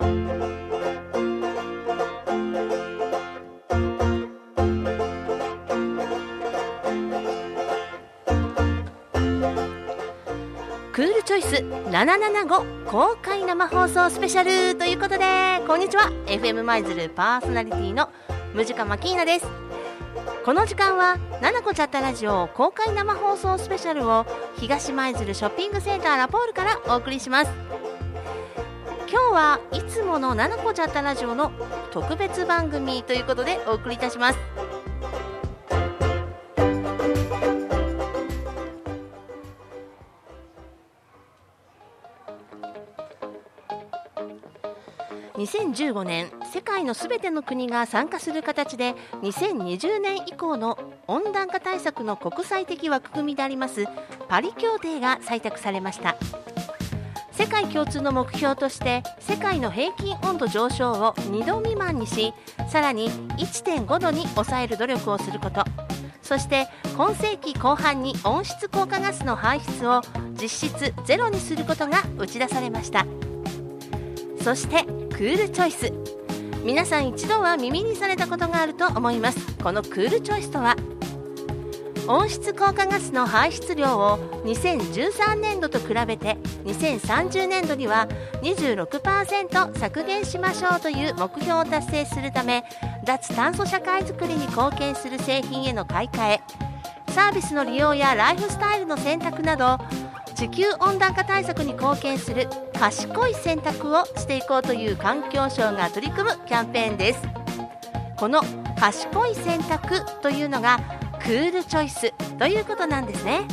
クールチョイス775公開生放送スペシャルということで、こんにちは。 FM 舞鶴パーソナリティのムジカマキーナです。この時間はななこチャットラジオ公開生放送スペシャルを東舞鶴ショッピングセンターラポールからお送りします。今日はいつものななこチャットラジオの特別番組ということでお送りいたします。2015年、世界のすべての国が参加する形で2020年以降の温暖化対策の国際的枠組みでありますパリ協定が採択されました。世界共通の目標として世界の平均温度上昇を2度未満にし、さらに 1.5 度に抑える努力をすること、そして今世紀後半に温室効果ガスの排出を実質ゼロにすることが打ち出されました。そしてクールチョイス、皆さん一度は耳にされたことがあると思います。このクールチョイスとは、温室効果ガスの排出量を2013年度と比べて2030年度には 26% 削減しましょうという目標を達成するため、脱炭素社会づくりに貢献する製品への買い替え、サービスの利用やライフスタイルの選択など、地球温暖化対策に貢献する賢い選択をしていこうという環境省が取り組むキャンペーンです。この賢い選択というのがクールチョイスということなんですね。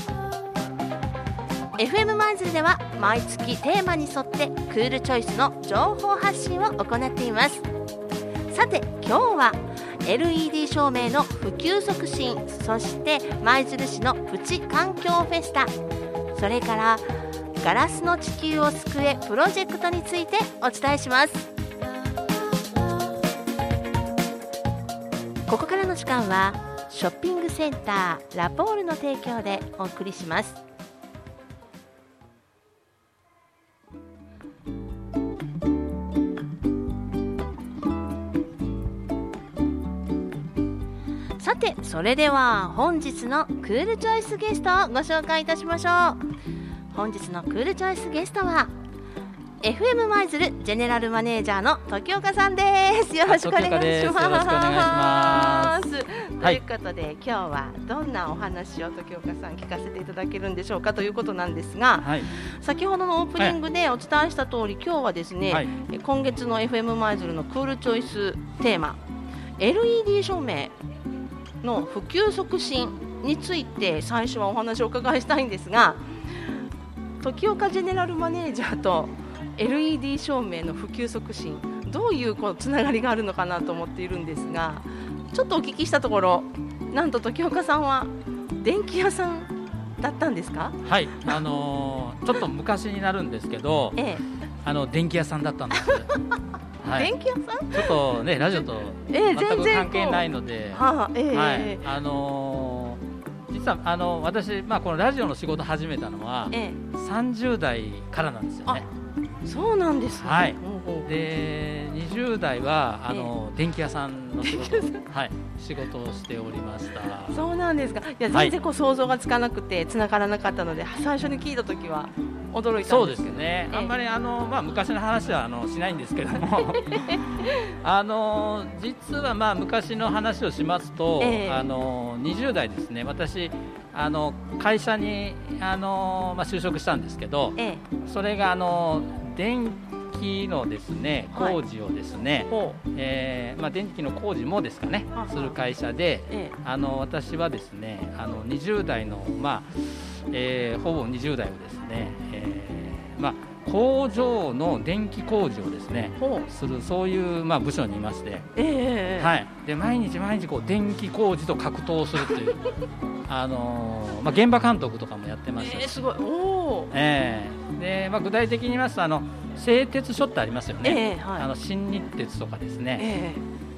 FM 舞鶴では毎月テーマに沿ってクールチョイスの情報発信を行っています。さて今日は LED 照明の普及促進、そして舞鶴市のプチ環境フェスタ、それからガラスの地球を救えプロジェクトについてお伝えします。ここからの時間はショッピングセンターラポールの提供でお送りします。さてそれでは本日のクールチョイスゲストをご紹介いたしましょう。本日のクールチョイスゲストは FM 舞鶴ジェネラルマネージャーの時岡さんです。よろしくお願いします。 よろしくお願いします。 ということで、今日はどんなお話を時岡さん聞かせていただけるんでしょうかということなんですが、はい、先ほどのオープニングでお伝えした通り、今日はですね、はい、今月の FM 舞鶴のクールチョイステーマ LED 照明の普及促進について最初はお話をお伺いしたいんですが、時岡ジェネラルマネージャーと LED 照明の普及促進、どういうつながりがあるのかなと思っているんですが、ちょっとお聞きしたところ、なんと時岡さんは電気屋さんだったんですか？ はい、ちょっと昔になるんですけど、電気屋さんだったんです。はい、 電気屋さん？ ちょっとね、ラジオと全く関係ないので、実は私、このラジオの仕事始めたのは、30代からなんですよね。 そうなんですね。 はい、で20代は電気屋さんの仕事、はい、仕事をしておりました。 そうなんですか。いや、全然想像がつかなくて繋がらなかったので、最初に聞いたときは驚いたんですけど。 そうですね、あんまり昔の話はしないんですけども実は昔の話をしますと、20代ですね、私会社に就職したんですけど、それが電気のですね工事をですね、電気の工事もですかねする会社で、私はですね20代のほぼ20代をですね、工場の電気工事をですねする、そういう部署にいまして、はい、で毎日電気工事と格闘するという現場監督とかもやってましたし、 すごい。おで具体的に言いますと製鉄所ってありますよね、新日鉄とかですね、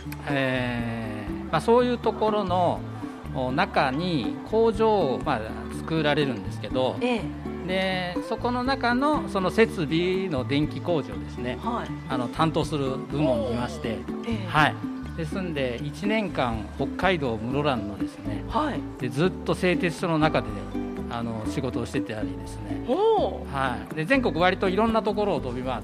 そういうところの中に工場を作られるんですけど、 でそこの中のその設備の電気工事をですね、担当する部門にいまして、ですんで1年間北海道室蘭のですね、でずっと製鉄所の中で、仕事をしてたりですね、で全国割といろんなところを飛び回って、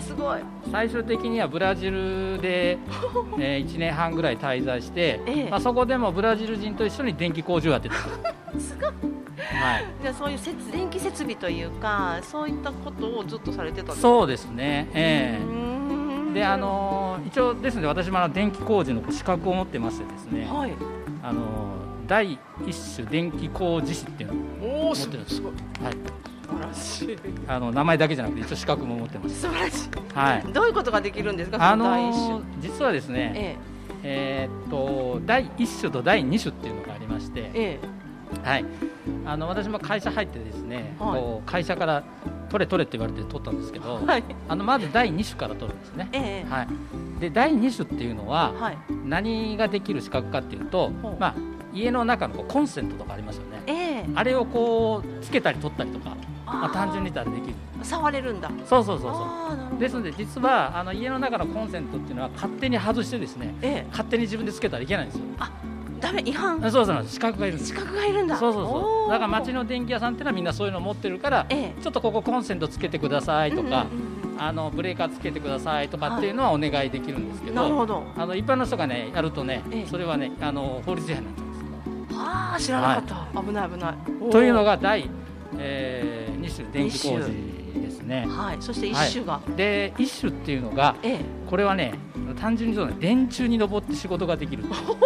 すごい。 最終的にはブラジルで、1年半ぐらい滞在して、そこでもブラジル人と一緒に電気工事をやってたすごい。じゃあそういう電気設備というかそういったことをずっとされてたんですか？ そうですね、で一応ですね、私も電気工事の資格を持ってましてですね、第一種電気工事士っていうのを持ってるんです。 すごい。素晴らしい。 名前だけじゃなくて一応資格も持ってます。 素晴らしい。どういうことができるんですか？ 実はですね、第一種と第二種っていうのがありまして、私も会社入ってですね、会社から取れって言われて取ったんですけど、まず第2種から取るんですね、で第2種っていうのは、何ができる資格かっていうと、家の中のコンセントとかありますよね、あれをこうつけたり取ったりとか、単純に言ったらできる。 触れるんだ。 そうですので、実は家の中のコンセントっていうのは勝手に外してですね、勝手に自分でつけたらいけないんですよ。 ダメ、違反。 そう資格がいるんです。 資格がいるんだ。 そうだから町の電気屋さんっていうのはみんなそういうの持ってるから、ちょっとここコンセントつけてくださいとか、ブレーカーつけてくださいとかっていうのはお願いできるんですけど、一般の人がねやるとね、それはね法律違反になっちゃうんです。 知らなかった。危ない。 というのが第、2種電気工事ですね。 そして1種が、 で1種っていうのが、これはね単純にそうね、電柱に登って仕事ができる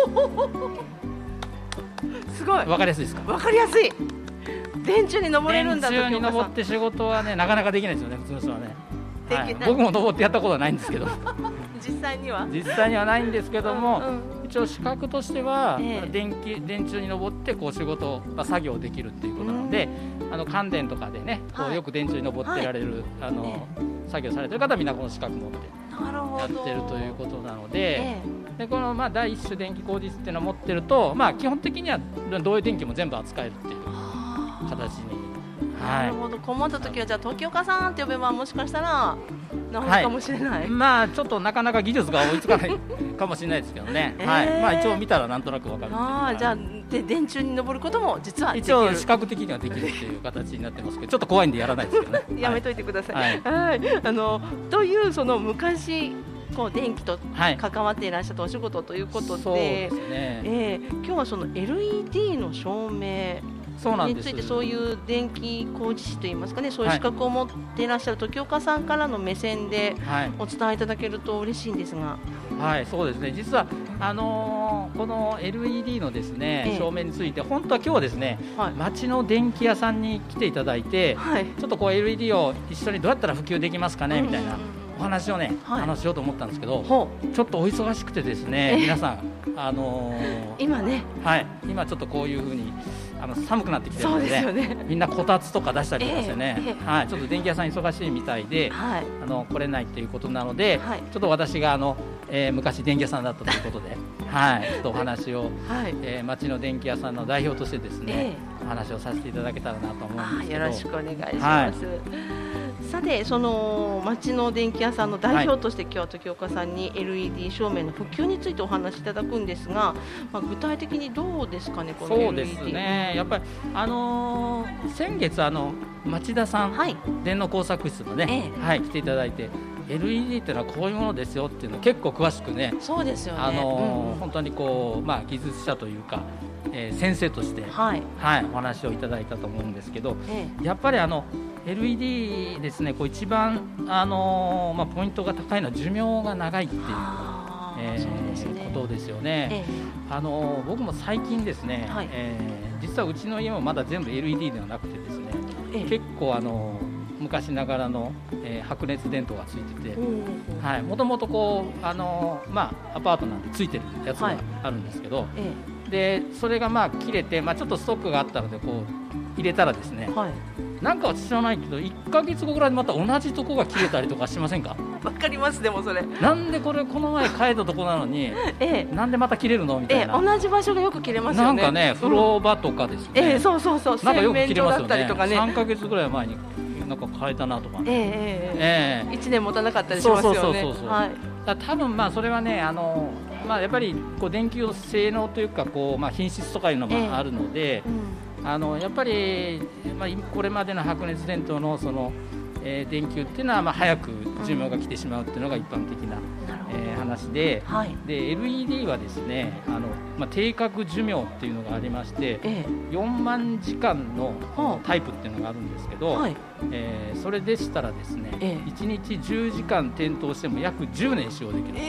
すごい。 わかりやすいですか？ わかりやすい。電柱に登れるんだ。 電柱に登って仕事はねなかなかできないですよね、普通の人はね。僕も登ってやったことはないんですけど実際にはないんですけども、一応資格としては、電柱に登ってこう仕事、作業できるっていうことなので、関電とかでね、こうよく電柱に登ってられる、作業されてる方はみんなこの資格持ってやってるということなので、でこの第一種電気工事士っていうのを持ってると、基本的にはどういう電気も全部扱えるっていう形に。 なるほど。困った時はじゃあ時岡さんって呼べばもしかしたら治るかもしれない。 ちょっとなかなか技術が追いつかないかもしれないですけどね。一応見たらなんとなくわかる。 じゃあ電柱に登ることも実はできる。 一応視覚的にはできるっていう形になってますけど、ちょっと怖いんでやらないですけどねやめといてください。というその昔電気と関わっていらっしゃったお仕事ということで、今日はその LED の照明について、そういう電気工事士といいますかね、そういう資格を持っていらっしゃる時岡さんからの目線でお伝えいただけると嬉しいんですが。 そうですね。実はこの LED のですね、照明について本当は今日はですね、町の電気屋さんに来ていただいて、ちょっとこう LED を一緒にどうやったら普及できますかねみたいなお話をね、しようと思ったんですけど、ちょっとお忙しくてですね、皆さん今ね、 今ちょっとこういうふうに寒くなってきてるので、みんなこたつとか出したりとかしてね、ちょっと電気屋さん忙しいみたいで、来れないということなので、ちょっと私が昔電気屋さんだったということで、ちょっとお話を、町の電気屋さんの代表としてですね、お話をさせていただけたらなと思うんですけど。 よろしくお願いします。さて、その町の電気屋さんの代表として今日は時岡さんに LED 照明の普及についてお話しいただくんですが、具体的にどうですかね、この LED。 そうですね、やっぱり先月町田さん、電脳工作室のね、来ていただいて、LED っていうのはこういうものですよっていうのを結構詳しくね、 そうですよね、 本当にこう、技術者というか、先生として、お話をいただいたと思うんですけど、やっぱりLED ですね、こう一番ポイントが高いのは寿命が長いっていうことですよね。僕も最近ですね、実はうちの家もまだ全部 LED ではなくてですね、結構昔ながらの、白熱電灯がついてて、もともとこうアパートなんでついてるやつがあるんですけど、でそれが切れて、ちょっとストックがあったのでこう入れたらですね、はい、なんか知らないけど1ヶ月後ぐらいにまた同じとこが切れたりとかしませんか？ わかります。でもそれなんでこの前変えたとこなのに、なんでまた切れるのみたいな、 同じ場所がよく切れますよね。 なんかね、風呂場とかですね、 そうそうそう、 なんかよく切れますよね。 洗面所だったりとかね、 3ヶ月ぐらい前になんか変えたなとか、 1年持たなかったりしますよね。そう、はい、 多分それはね、やっぱりこう電球の性能というか品質とかいうのもあるので、やっぱり、これまでの白熱伝統のその、電球っていうのは早く寿命が来てしまうっていうのが一般的な、話で、はい、で LED はですね定格寿命っていうのがありまして、4万時間のタイプっていうのがあるんですけど、はい、それでしたらですね、1日10時間点灯しても約10年使用できる。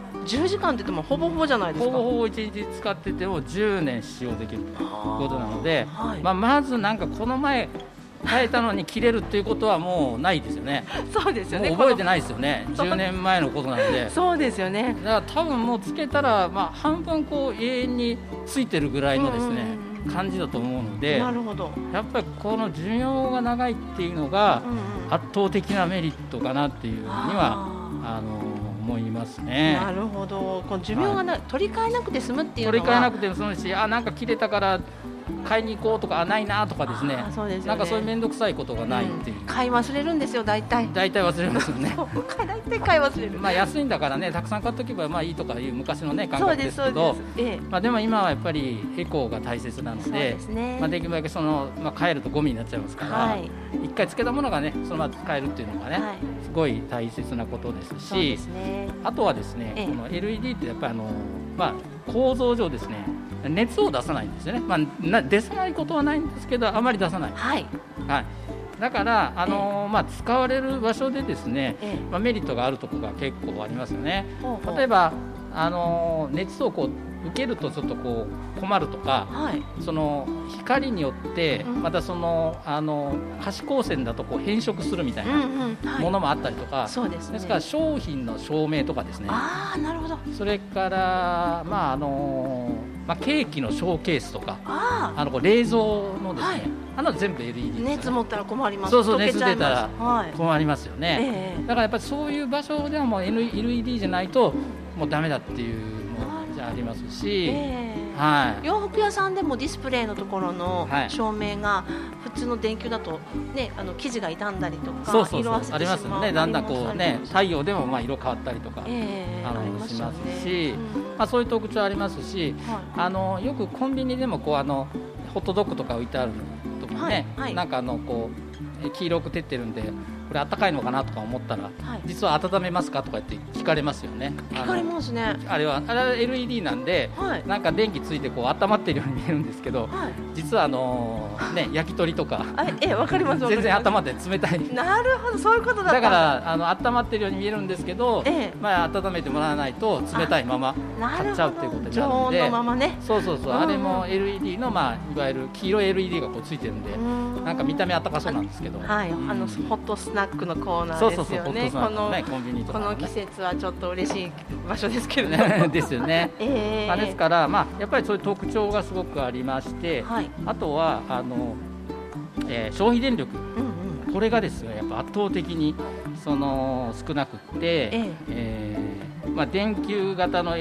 10時間って言ってもほぼほぼじゃないですか。 ほぼほぼ1日使ってても10年使用できるということなので、はい、まずなんかこの前変えたのに切れるっていうことはもうないですよね。 そうですよね。 もう覚えてないですよね。10年前のことなので。 そうですよね。 だから多分もうつけたら半分こう永遠についてるぐらいのですね、感じだと思うので、 なるほど。 やっぱりこの寿命が長いっていうのが圧倒的なメリットかなっていうには思いますね。 なるほど。この寿命が取り替えなくて済むっていうのは、 取り替えなくても済むし、なんか切れたから買いに行こうとかないなとかですね、 そうですよね、 なんかそういう面倒くさいことがないっていう、 買い忘れるんですよ。大体忘れますよね。 大体買い忘れる。 安いんだからね、たくさん買っとけばいいとかいう昔のね感覚ですけど、でも今はやっぱりエコーが大切なので、できるだけ買えるとゴミになっちゃいますから、一回つけたものがねそのまま使えるっていうのがね、すごい大切なことですし、あとはですね、この LED ってやっぱり構造上ですね、熱を出さないんですよね。出さないことはないんですけど、あまり出さない。はい。だから、使われる場所でですね、メリットがあるところが結構ありますよね。例えば熱を受けるとちょっと困るとか、その光によってまたその可視光線だと変色するみたいなものもあったりとか、ですから商品の照明とかですね、 なるほど。 それからケーキのショーケースとか、冷蔵のですね、全部 LED ですね。熱持ったら困ります。 そう熱出たら困りますよね。だからやっぱりそういう場所ではもう LED じゃないともうダメだっていうのじゃありますし、 洋服屋さんでもディスプレイのところの照明が普通の電球だとね、生地が傷んだりとか色あせてしまうありますよね。だんだん太陽でも色変わったりとかしますし、そういう特徴ありますし、よくコンビニでもホットドッグとか置いてあるとかね、なんか黄色く照ってるんでこれ暖かいのかなとか思ったら、実は温めますかとかって聞かれますよね。 聞かれますね。 あれは LED なんで、なんか電気ついて温まってるように見えるんですけど、実は焼き鳥とかわかります。 全然温まって冷たい。 なるほど、そういうことだった。 だから温まってるように見えるんですけど、温めてもらわないと冷たいまま買っちゃうっていうことになるんで、 常温のままね。 そうあれも LED のいわゆる黄色い LED がついてるんで、なんか見た目暖かそうなんですけど、 ホットスナックのコーナーですよね。 コンビニとかね。 この季節はちょっと嬉しい場所ですけれどもですよね。ですからやっぱりそういう特徴がすごくありまして、あとは消費電力、これがですねやっぱ圧倒的に少なくって、電球型の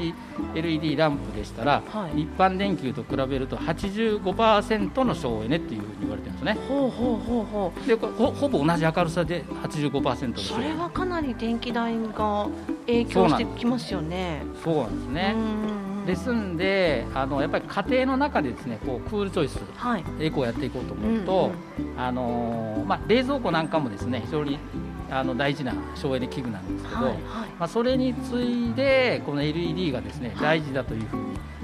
LED ランプでしたら、一般電球と比べると 85% の省エネっていうふうに言われてるんですね。でほぼ同じ明るさで 85% の省エネ。 それはかなり電気代が影響してきますよね。 そうなんですね。ですんでやっぱり家庭の中でですねクールチョイス、エコをやっていこうと思うと、冷蔵庫なんかもですね非常に大事な省エネ器具なんですけど、それに次いでこの LED がですね大事だというふうに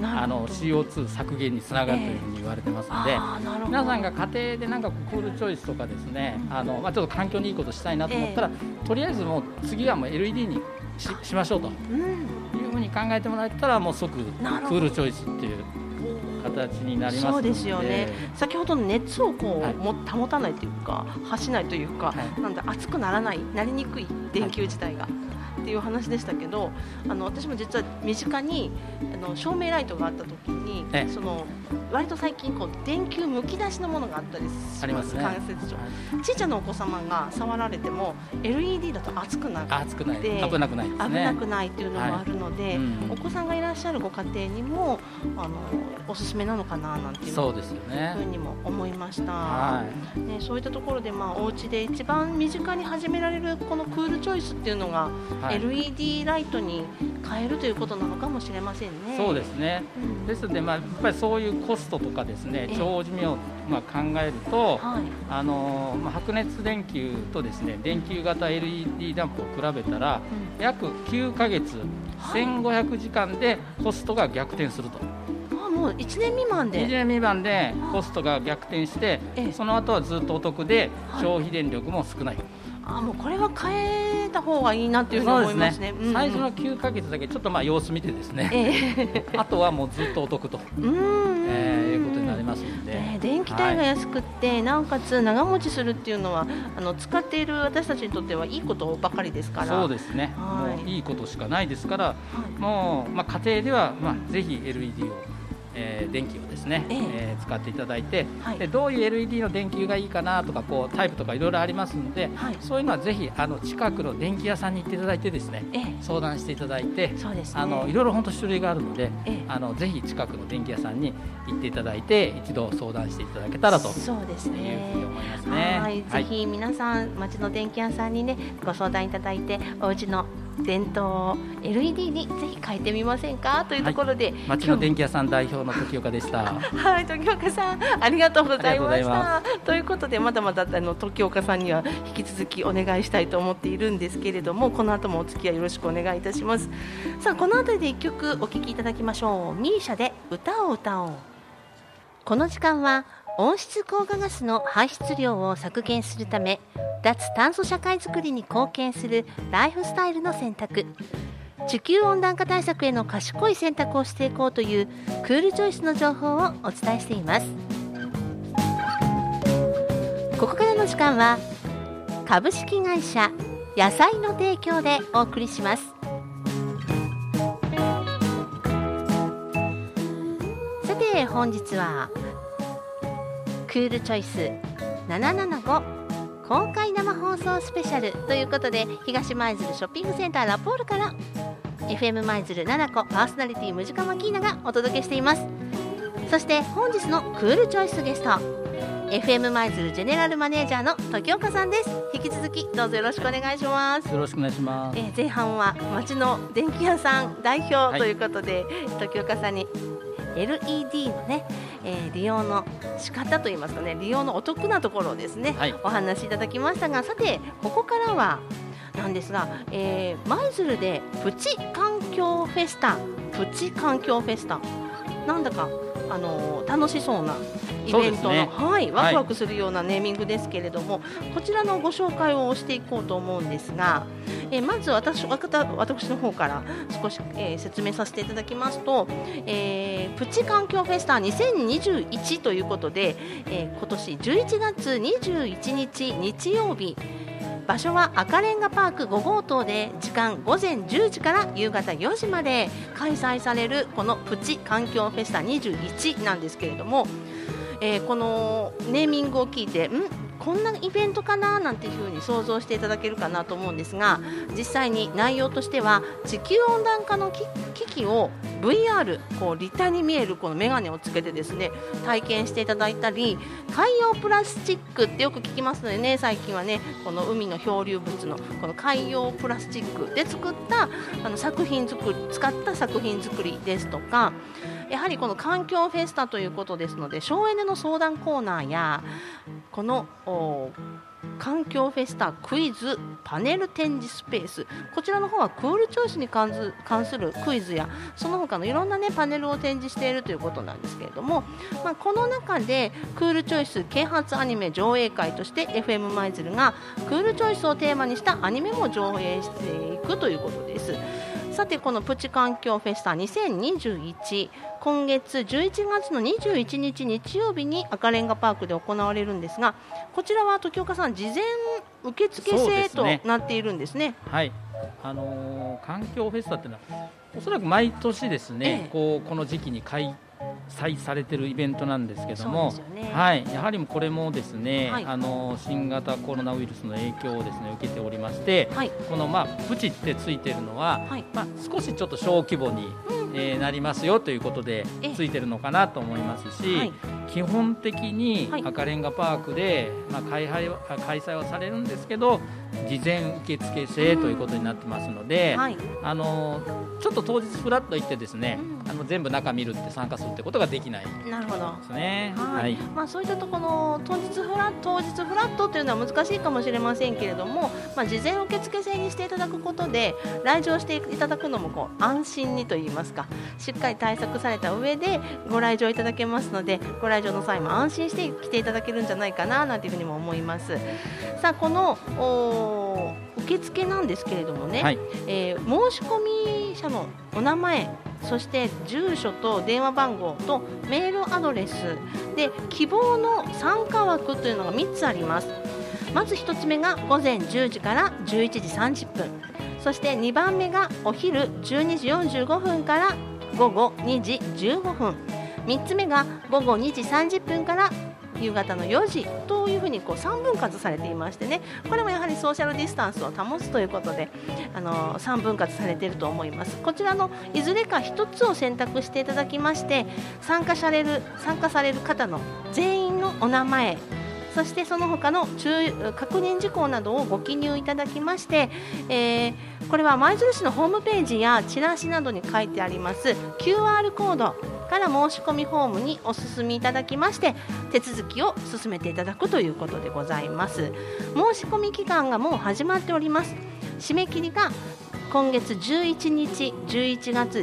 CO2 削減につながるというふうに言われてますので、皆さんが家庭でなんかクールチョイスとかですねちょっと環境にいいことしたいなと思ったら、とりあえずもう次はもう LED に しましょうというふうに考えてもらえたら、もう即クールチョイスっていう形になりますので。 そうですよね。先ほどの熱をこう、保たないというか発しないというか、なんで熱くなりにくい電球自体が、っていう話でしたけど、私も実は身近に照明ライトがあった時に、割と最近こう電球むき出しのものがあったりします、間接上、ちっちゃなお子様が触られても LED だと熱くなって危なくないですね。 危なくないっていうのもあるので、お子さんがいらっしゃるご家庭にもおすすめなのかななんていうふうにも思いました。そういったところで、お家で一番身近に始められるこのクールチョイスっていうのが、LED ライトに変えるということなのかもしれませんね。 そうですね、ですので、やっぱりそういうコストとかですね、長寿命を考えると、白熱電球とですね、電球型 LED ランプを比べたら、約9ヶ月1500時間でコストが逆転すると。 もう1年未満で 1年未満でコストが逆転して、その後はずっとお得で消費電力も少ない。 もうこれは変えた方がいいなっていうふうに思いますね。 最初の9ヶ月だけちょっと様子見てですね、あとはもうずっとお得ということになりますので、 電気代が安くって、なおかつ長持ちするっていうのは使っている私たちにとってはいいことばかりですから。 そうですね、もういいことしかないですから、もう、家庭では、ぜひ LED を電気をですね、使っていただいて、でどういう LED の電球がいいかなとか、こうタイプとかいろいろありますので、そういうのはぜひ近くの電気屋さんに行っていただいてですね、相談していただいて、いろいろ本当種類があるので、ぜひ近くの電気屋さんに行っていただいて、一度相談していただけたらというふうに思いますね。 ぜひ皆さん、町の電気屋さんにね、ご相談いただいて、お家の電灯 LED にぜひ変えてみませんかというところで、 町の電気屋さん代表の時岡でした。 時岡さん、ありがとうございました。ということで、まだまだ時岡さんには引き続きお願いしたいと思っているんですけれども、この後もお付き合いよろしくお願いいたします。さあ、この後で1曲お聴きいただきましょう。ミーシャで歌を歌おう。この時間は温室効果ガスの排出量を削減するため、脱炭素社会づくりに貢献するライフスタイルの選択、地球温暖化対策への賢い選択をしていこうというクールチョイスの情報をお伝えしています。ここからの時間は株式会社野菜の提供でお送りします。さて、本日はクールチョイス775公開生放送スペシャルということで、東舞鶴ショッピングセンターラポールから FM 舞鶴7個パーソナリティムジカマキーナがお届けしています。そして本日のクールチョイスゲスト、 FM 舞鶴ジェネラルマネージャーの時岡さんです。引き続きどうぞよろしくお願いします。 よろしくお願いします。 前半は町の電気屋さん代表ということで、時岡さんに LED のね、利用の仕方といいますかね、利用のお得なところをですね、お話しいただきましたが、さてここからはなんですが、舞鶴でプチ環境フェスタ、なんだか楽しそうなイベントの、ワクワクするようなネーミングですけれども、こちらのご紹介をしていこうと思うんですが、まず私の方から少し、説明させていただきますと、プチ環境フェスタ2021ということで、今年11月21日日曜日、場所は赤レンガパーク5号棟で、時間午前10時から夕方4時まで開催されるこのプチ環境フェスタ21なんですけれども、このネーミングを聞いてこんなイベントかななんていうふうに想像していただけるかなと思うんですが、実際に内容としては地球温暖化の危機を VR こう立体に見えるこのメガネをつけてですね、体験していただいたり、海洋プラスチックってよく聞きますのでね、最近はね、この海の漂流物のこの海洋プラスチックで作った使った作品作りですとか、やはりこの環境フェスタということですので、省エネの相談コーナーやこの環境フェスタクイズパネル展示スペース、こちらの方はクールチョイスに関するクイズやその他のいろんな、パネルを展示しているということなんですけれども、この中でクールチョイス啓発アニメ上映会として FM 舞鶴がクールチョイスをテーマにしたアニメも上映していくということです。 さてこのプチ環境フェスタ2021、今月11月の21日日曜日に赤レンガパークで行われるんですが、こちらは時岡さん、事前受付制となっているんですね。 はい、環境フェスタっていうのはおそらく毎年ですね、この時期に開催されているイベントなんですけども、はい、やはりこれもですね、新型コロナウイルスの影響をですね受けておりまして、このプチってついているのは、少しちょっと小規模に、なりますよということでついてるのかなと思いますし、基本的に赤レンガパークで、開催はされるんですけど、事前受付制ということになってますので、ちょっと当日フラッと行ってですね、全部中見るって参加するってことができないですね。 そういったところの当日フラットというのは難しいかもしれませんけれども、事前受付制にしていただくことで来場していただくのも安心にといいますか、しっかり対策された上でご来場いただけますので、ご来場の際も安心して来ていただけるんじゃないかななんていうふうにも思います。さあこの受付なんですけれどもね、申し込み者のお名前、そして住所と電話番号とメールアドレスで希望の参加枠というのが3つあります。まず1つ目が午前10時から11時30分、そして2番目がお昼12時45分から午後2時15分、3つ目が午後2時30分から夕方の4時というふうに3分割されていましてね、これもやはりソーシャルディスタンスを保つということで3分割されていると思います。こちらのいずれか1つを選択していただきまして、参加される方の全員のお名前、そしてその他の確認事項などをご記入いただきまして、これは舞鶴市のホームページやチラシなどに書いてあります QR コードから申し込みフォームにお進みいただきまして、手続きを進めていただくということでございます。申し込み期間がもう始まっております。締め切りが今月11日11月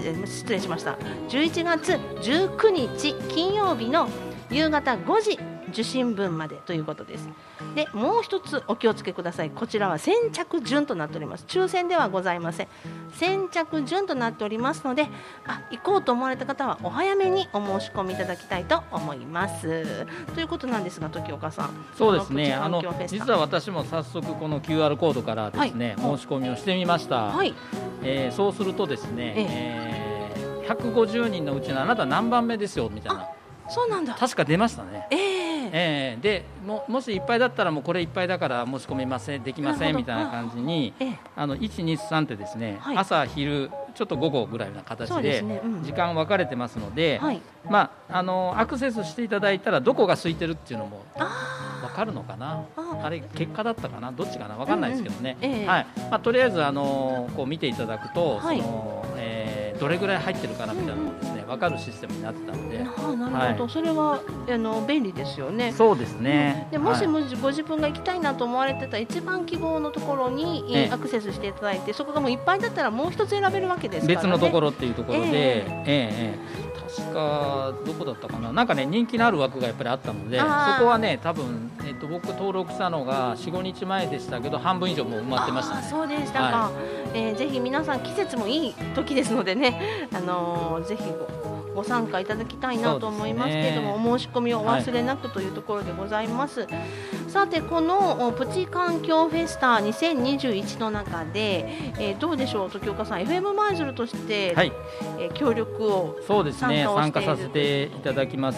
19日金曜日の夕方5時受信分までということです。でもう一つお気をつけください。こちらは先着順となっております。抽選ではございません。先着順となっておりますので、行こうと思われた方はお早めにお申し込みいただきたいと思いますということなんですが、時岡さん。 そうですね、実は私も早速この QR コードからですね、申し込みをしてみました。そうするとですね、150人のうちのあなた何番目ですよみたいな、 そうなんだ、 確か出ましたね。で もしいっぱいだったらもうこれいっぱいだから申し込みません、できませんみたいな感じに、1、2、3ってですね、朝昼ちょっと午後ぐらいな形で時間分かれてますので、アクセスしていただいたらどこが空いてるっていうのも分かるのかな、あれ結果だったかな、どっちかな分かんないですけどね、とりあえずこう見ていただくと、どれぐらい入ってるかなみたいなのをですね分かるシステムになってたので、 なるほど、それは便利ですよね。 そうですね。 でもしご自分が行きたいなと思われてた一番希望のところにアクセスしていただいて、そこがもういっぱいだったらもう一つ選べるわけですからね。 別のところっていうところで、確かどこだったかな、なんかね人気のある枠がやっぱりあったので、そこはね多分、僕登録したのが 4,5 日前でしたけど、半分以上もう埋まってましたね。 そうでしたか。ぜひ皆さん、季節もいい時ですのでね、ぜひご参加いただきたいなと思いますけれども、お申し込みをお忘れなくというところでございます。さてこのプチ環境フェスタ2021の中で、どうでしょう時岡さん、 FM 舞鶴として、協力をそうですね、参加させていただきます。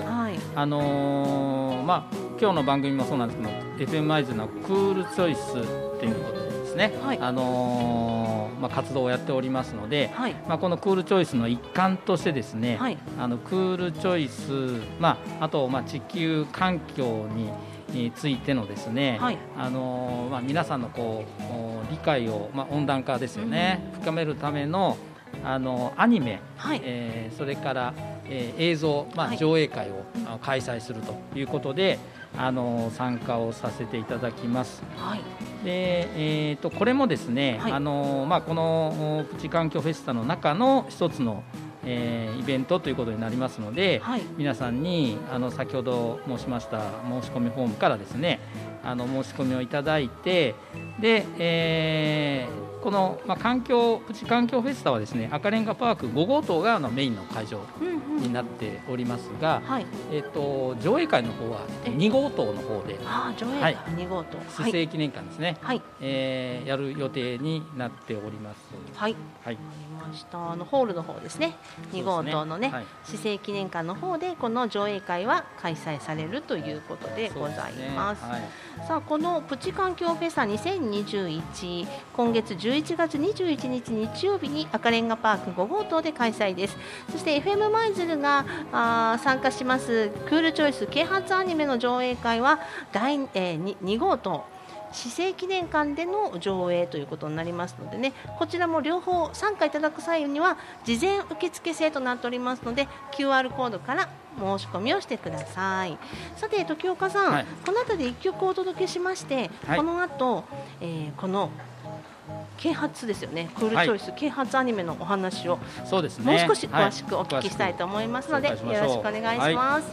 今日の番組もそうなんですけど、FM 舞鶴のクールチョイスということでですね、活動をやっておりますので、このクールチョイスの一環としてですね、クールチョイス、あと地球環境についてのですね、皆さんの理解を、温暖化ですよね、深めるためのアニメ、それから、映像、上映会を開催するということで参加をさせていただきます。でこれもですね、このプチ環境フェスタの中の一つのイベントということになりますので、皆さんに先ほど申しました申し込みフォームからですね申し込みをいただいて、で、 この、プチ環境フェスタはですね、赤レンガパーク5号棟がメインの会場になっておりますが、上映会の方は2号棟の方で、 上映会2号棟、 市政記念館ですね、やる予定になっております。 はい、わかりました。ホールの方ですね、2号棟のね、市政記念館の方でこの上映会は開催されるということでございます。さあ、このプチ環境フェスタ2021、今月11月21日日曜日に赤レンガパーク5号棟で開催です。そして FM 舞鶴が参加しますクールチョイス啓発アニメの上映会は2号棟市政記念館での上映ということになりますのでね、こちらも両方参加いただく際には事前受付制となっておりますので QR コードから申し込みをしてください。さて時岡さん、この後で1曲お届けしまして、この後、この啓発ですよね、クールチョイス啓発アニメのお話を、そうですね、もう少し詳しくお聞きしたいと思いますので、よろしくお願いします。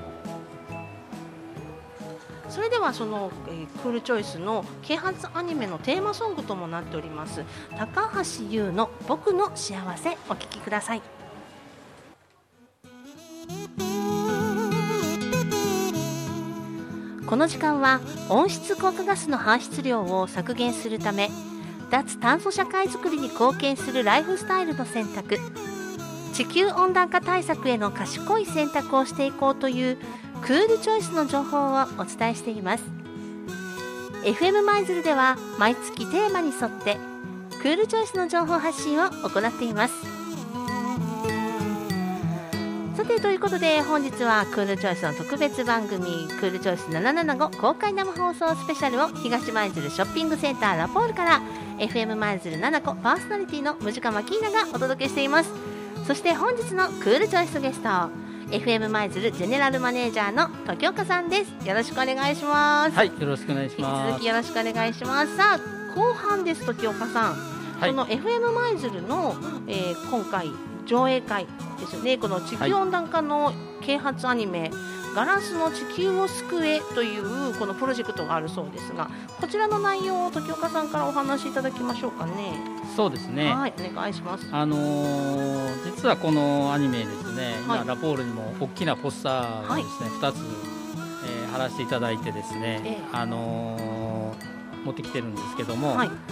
それではその、クールチョイスの啓発アニメのテーマソングともなっております高橋優の僕の幸せ、お聴きください。この時間は温室効果ガスの排出量を削減するため脱炭素社会づくりに貢献するライフスタイルの選択、地球温暖化対策への賢い選択をしていこうというクールチョイスの情報をお伝えしています。 FM 舞鶴では毎月テーマに沿ってクールチョイスの情報発信を行っています。さてということで本日はクールチョイスの特別番組クールチョイス775公開生放送スペシャルを東舞鶴ショッピングセンターラポールから FM 舞鶴7個パーソナリティのムジカマキーナがお届けしています。そして本日のクールチョイスゲストFM 舞鶴ジェネラルマネージャーの時岡さんです。よろしくお願いします。 はい、よろしくお願いします。 引き続きよろしくお願いします。さあ後半です。時岡さん、この FM 舞鶴の、今回上映会ですよね。この地球温暖化の啓発アニメ、ガラスの地球を救えというこのプロジェクトがあるそうですが、こちらの内容を時岡さんからお話しいただきましょうかね。そうですね、はい、お願いします。 実はこのアニメですね、今ラポールにも大きなポスターをですね、2つ、貼らせていただいてですね、持ってきてるんですけども、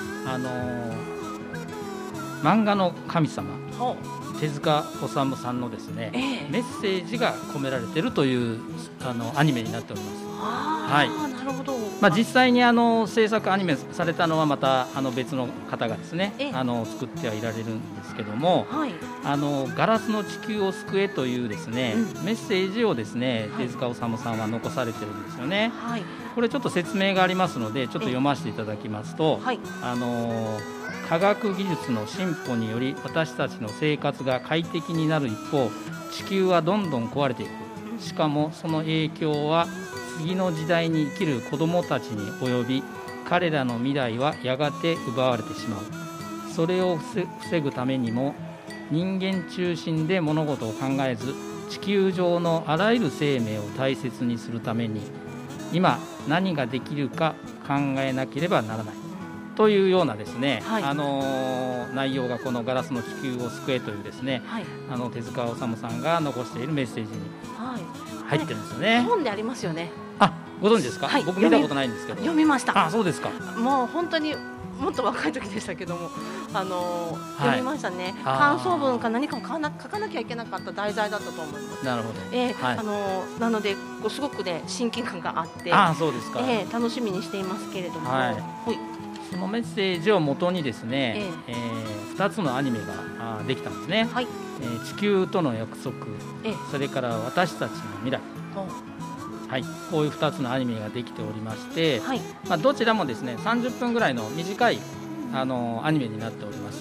漫画の神様手塚治虫さんのですね、メッセージが込められているというアニメになっております。 なるほど。 実際に制作アニメされたのはまた別の方がですね作ってはいられるんですけども、ガラスの地球を救えというですね、メッセージをですね手塚治虫さんは残されてるんですよね。これちょっと説明がありますのでちょっと読ませていただきますと、科学技術の進歩により私たちの生活が快適になる一方、地球はどんどん壊れていく。しかもその影響は次の時代に生きる子どもたちに及び、彼らの未来はやがて奪われてしまう。それを防ぐためにも人間中心で物事を考えず、地球上のあらゆる生命を大切にするために今何ができるか考えなければならないというようなですね、内容がこのガラスの地球を救えというですね、手塚治虫さんが残しているメッセージに入ってるんですよね。 本でありますよね。 ご存知ですか？僕見たことないんですけど。 読みました。 そうですか。 もう本当にもっと若い時でしたけども、読みましたね。感想文か何かを書かなきゃいけなかった題材だったと思います。 なるほど。 なのですごくね親近感があって、 そうですか。 楽しみにしていますけれども、 そのメッセージをもとにですね、2つのアニメができたんですね。地球との約束、それから私たちの未来、こういう2つのアニメができておりまして、どちらもですね30分ぐらいの短いアニメになっております。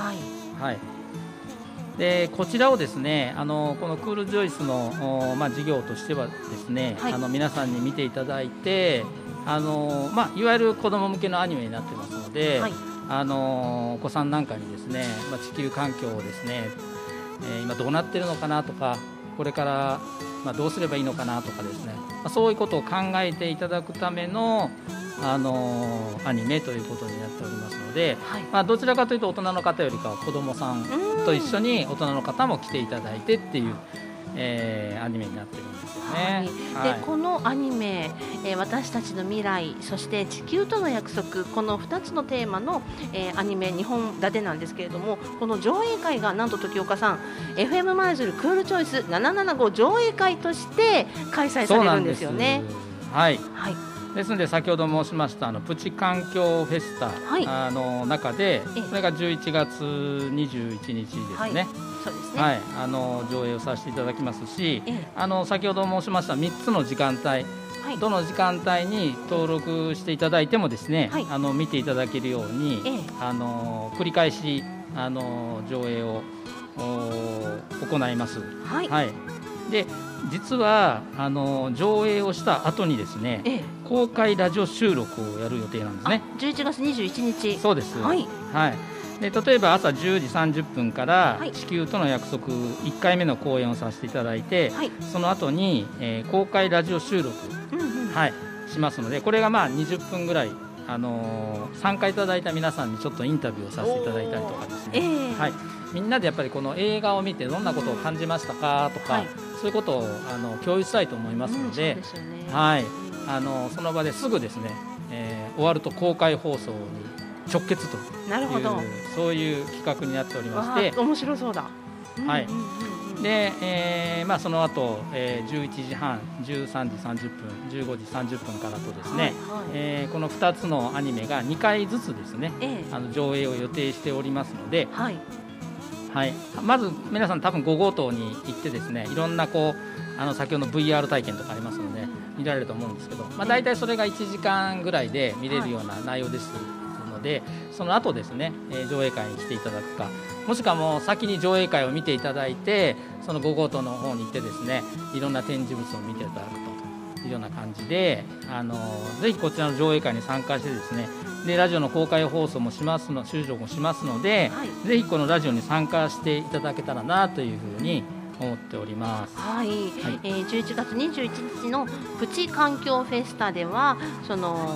でこちらをですねこのクールジョイスの、事業としてはですね、皆さんに見ていただいていわゆる子ども向けのアニメになってますので、お子さんなんかにですね、地球環境をですね、今どうなってるのかなとか、これからどうすればいいのかなとかですね、そういうことを考えていただくためのアニメということになっておりますので、どちらかというと大人の方よりかは子どもさんと一緒に大人の方も来ていただいてっていう、アニメになってるんですよね。 でこのアニメ、私たちの未来、そして地球との約束、この2つのテーマの、アニメ2本立てなんですけれども、この上映会がなんと時岡さん FM 舞鶴クールチョイス775上映会として開催されるんですよね。 ですので先ほど申しましたプチ環境フェスタの中で、それが11月21日ですね。 そうですね。 上映をさせていただきますし、先ほど申しました3つの時間帯、どの時間帯に登録していただいてもですね、見ていただけるように、繰り返し上映を行います。で実は上映をした後にですね、公開ラジオ収録をやる予定なんですね。 11月21日。 そうです。で例えば朝10時30分から地球との約束1回目の公演をさせていただいて、その後に、公開ラジオ収録、しますので、これが20分ぐらい参加いただいた皆さんにちょっとインタビューをさせていただいたりとかですね、みんなでやっぱりこの映画を見てどんなことを感じましたかとか、そういうことを共有したいと思いますので、その場ですぐですね、終わると公開放送に直結というそういう企画になっておりまして、 面白そうだ。 でその後、11時半、13時30分、15時30分からとですね、この2つのアニメが2回ずつですね、上映を予定しておりますので、まず皆さん多分5号棟に行ってですね、いろんな先ほどの VR 体験とかありますので見られると思うんですけど、大体それが1時間ぐらいで見れるような内容ですので、その後ですね、上映会に来ていただくか、もしくはもう先に上映会を見ていただいて、その5号棟の方に行ってですね、いろんな展示物を見ていただくというような感じで、ぜひこちらの上映会に参加してですね、でラジオの公開放送もしますの、収録もしますので、ぜひこのラジオに参加していただけたらなというふうに思っております。 11月21日のプチ環境フェスタでは、その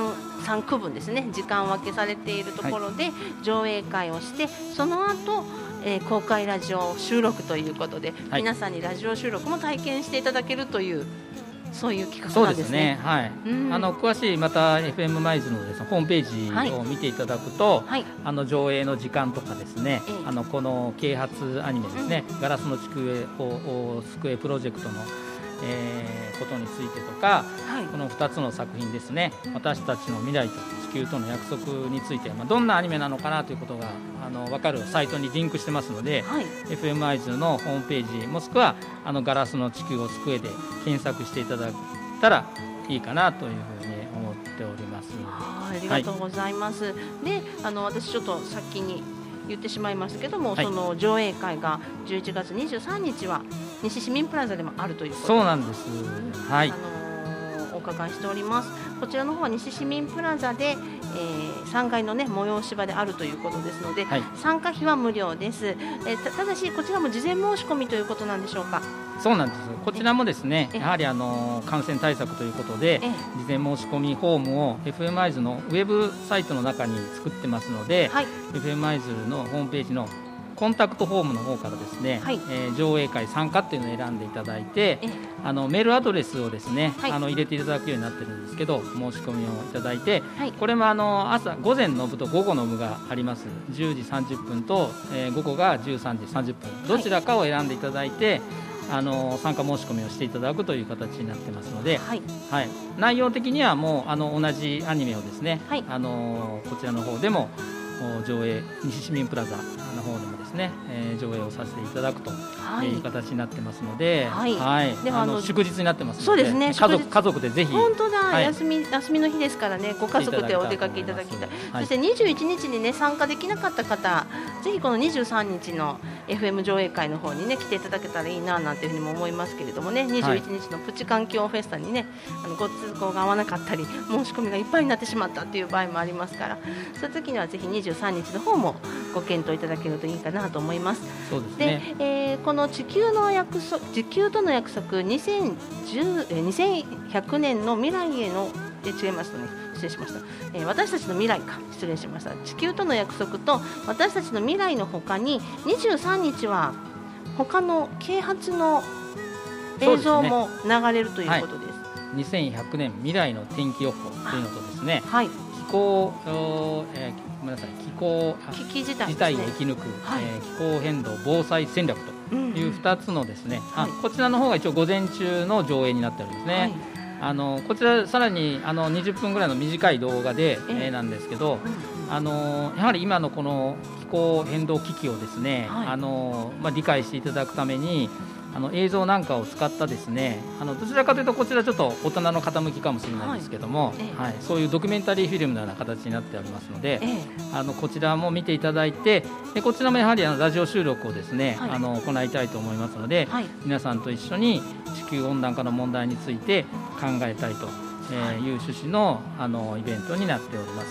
3区分ですね、時間分けされているところで上映会をして、その後、公開ラジオ収録ということで、皆さんにラジオ収録も体験していただけるという、そういう企画なんですね。詳しいまた FM 舞鶴のですね、ホームページを見ていただくと、上映の時間とかですね、この啓発アニメですね、ガラスの地球を救えプロジェクトの、ことについてとか、この2つの作品ですね、私たちの未来と地球との約束について、どんなアニメなのかなということが分かるサイトにリンクしてますので、FM 舞鶴のホームページもしくはガラスの地球を救えで検索していただいたらいいかなというふうに思っております。 ありがとうございます。で私ちょっと先に言ってしまいましたけども、その上映会が11月23日は西市民プラザでもあるということで、 そうなんです。 お伺いしております。こちらの方は西市民プラザで、3階のね催し場であるということですので、参加費は無料です。ただしこちらも事前申し込みということなんでしょうか。 そうなんです。こちらもですね、やはり感染対策ということで、事前申し込みフォームを FM 舞鶴のウェブサイトの中に作ってますので、FM 舞鶴のホームページのコンタクトフォームの方からですね、上映会参加っていうのを選んでいただいて、メールアドレスをですね、入れていただくようになってるんですけど、申し込みをいただいて、これも午前の部と午後の部があります。10時30分と、午後が13時30分、どちらかを選んでいただいて、参加申し込みをしていただくという形になってますので、内容的にはもう同じアニメをですね、こちらの方でも上映、西市民プラザの方でもですね、上映をさせていただくという形になってますので、祝日になってますので、 そうですね、 家族でぜひ、 本当だ、休みの日ですからね、ご家族でお出かけいただきたい。そして21日にね参加できなかった方、ぜひこの23日の FM 上映会の方にね来ていただけたらいいななんていうふうにも思いますけれどもね、21日のプチ環境フェスタにねご都合が合わなかったり、申し込みがいっぱいになってしまったっていう場合もありますから、そういう時にはぜひ23日の方もご検討いただけるといいかなと思います。 そうですね。 で、この地球との約束2100年の未来への違いますとね、失失礼しました、私たちの未来か失礼しました。地球との約束と私たちの未来の他に23日は他の啓発の映像も流れるということです。 2100年未来の天気予報というのとですね、 はい、 気候、ごめんなさい、危機事態を生き抜く、気候変動防災戦略という2つのですね、こちらの方が一応午前中の上映になっておりますね。こちらさらに20分ぐらいの短い動画で、なんですけど、やはり今のこの気候変動危機をですね、理解していただくために映像なんかを使ったですね、どちらかというとこちらちょっと大人の傾きかもしれないですけども、そういうドキュメンタリーフィルムのような形になっておりますので、こちらも見ていただいて、でこちらもやはりラジオ収録をですね、行いたいと思いますので、皆さんと一緒に地球温暖化の問題について考えたいという趣旨のイベントになっております。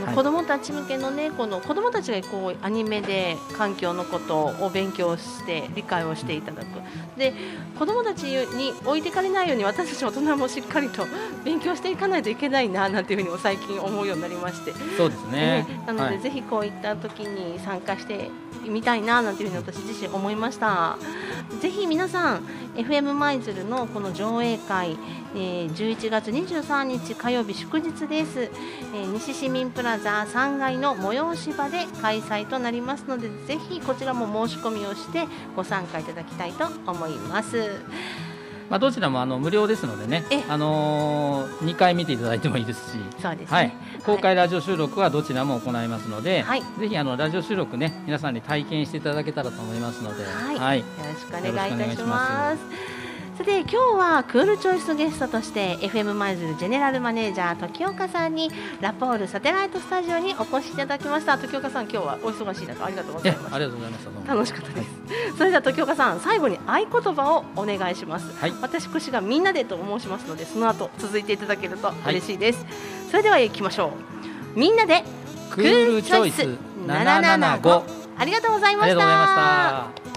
子どもたち向けのね、この子どもたちがこうアニメで環境のことを勉強して理解をしていただく。で子どもたちに置いてかれないように私たち大人もしっかりと勉強していかないといけないななんていうふうにも最近思うようになりまして。 そうですね。 なので、ぜひこういった時に参加してみたいななんていうふうに私自身思いました。ぜひ皆さん FM 舞鶴のこの上映会、11月23日火曜日祝日です、西市民プラザ3階の催し場で開催となりますので、ぜひこちらも申し込みをしてご参加いただきたいと思います。 どちらも無料ですのでね、2回見ていただいてもいいですし、 そうですね、 公開ラジオ収録はどちらも行いますので、ぜひラジオ収録ね、皆さんに体験していただけたらと思いますので、よろしくお願いいたします。さて今日はクールチョイスゲストとして FM 舞鶴ジェネラルマネージャー時岡さんにラポールサテライトスタジオにお越しいただきました。時岡さん、今日はお忙しい中ありがとうございます。 ありがとうございました。 楽しかったです、それでは時岡さん、最後に合言葉をお願いします。私くしがみんなでと申しますので、その後続いていただけると嬉しいです、それでは行きましょう。みんなでクールチョイス775、 ありがとうございました。